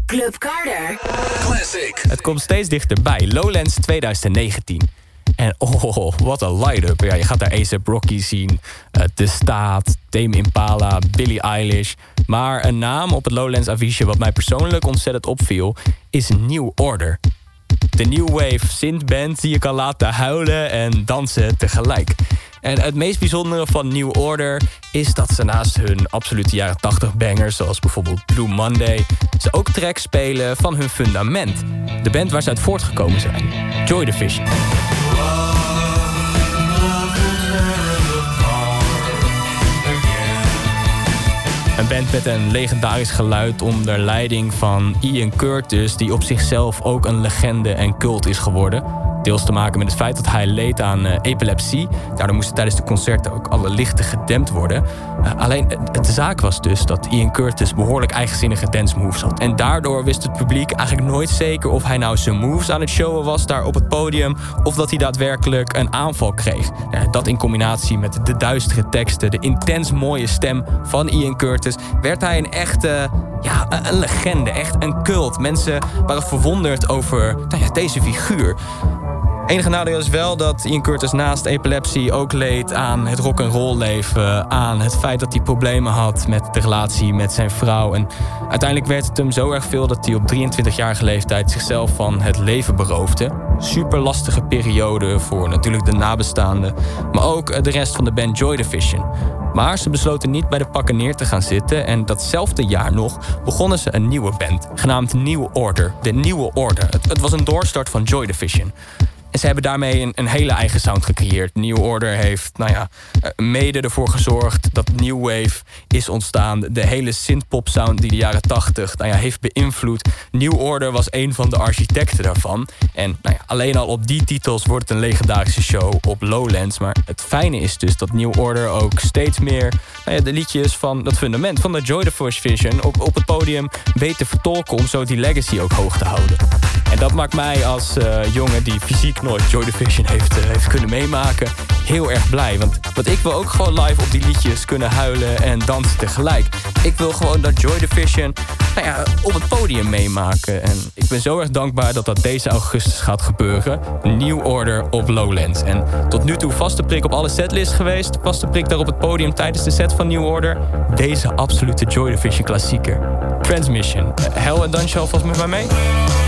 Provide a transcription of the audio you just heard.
Club Carter. Classic. Het komt steeds dichterbij. Lowlands 2019. En wat een line-up. Ja, je gaat daar A$AP Rocky zien. De Staat, Tame Impala, Billie Eilish. Maar een naam op het Lowlands affiche wat mij persoonlijk ontzettend opviel is New Order. De New Wave synthband die je kan laten huilen en dansen tegelijk. En het meest bijzondere van New Order is dat ze naast hun absolute jaren 80 bangers, zoals bijvoorbeeld Blue Monday, ze ook tracks spelen van hun fundament. De band waar ze uit voortgekomen zijn. Joy Division. Een band met een legendarisch geluid onder leiding van Ian Curtis, die op zichzelf ook een legende en cult is geworden. Deels te maken met het feit dat hij leed aan epilepsie. Daardoor moesten tijdens de concerten ook alle lichten gedempt worden. Alleen de zaak was dus dat Ian Curtis behoorlijk eigenzinnige dance moves had. En daardoor wist het publiek eigenlijk nooit zeker of hij nou zijn moves aan het showen was daar op het podium, of dat hij daadwerkelijk een aanval kreeg. Dat in combinatie met de duistere teksten, de intens mooie stem van Ian Curtis, werd hij een echte, een legende, echt een cult. Mensen waren verwonderd over deze figuur. Enige nadeel is wel dat Ian Curtis naast epilepsie ook leed aan het rock'n'roll leven, aan het feit dat hij problemen had met de relatie met zijn vrouw. En uiteindelijk werd het hem zo erg veel dat hij op 23-jarige leeftijd zichzelf van het leven beroofde. Super lastige periode voor natuurlijk de nabestaanden, maar ook de rest van de band Joy Division. Maar ze besloten niet bij de pakken neer te gaan zitten en datzelfde jaar nog begonnen ze een nieuwe band, genaamd New Order. De Nieuwe Order. Het was een doorstart van Joy Division. En ze hebben daarmee een hele eigen sound gecreëerd. New Order heeft mede ervoor gezorgd dat New Wave is ontstaan. De hele synthpop sound die de jaren 80 heeft beïnvloed. New Order was een van de architecten daarvan. En alleen al op die titels wordt het een legendarische show op Lowlands. Maar het fijne is dus dat New Order ook steeds meer de liedjes van dat fundament, van de Joy Division op het podium weet te vertolken om zo die legacy ook hoog te houden. En dat maakt mij als jongen die fysiek nooit Joy Division heeft kunnen meemaken heel erg blij. Want ik wil ook gewoon live op die liedjes kunnen huilen en dansen tegelijk. Ik wil gewoon dat Joy Division op het podium meemaken. En ik ben zo erg dankbaar dat dat deze augustus gaat gebeuren. New Order op Lowlands. En tot nu toe vaste prik op alle setlists geweest. Vaste prik daar op het podium tijdens de set van New Order. Deze absolute Joy Division klassieker. Transmission. Hel en Dansje alvast met mij mee?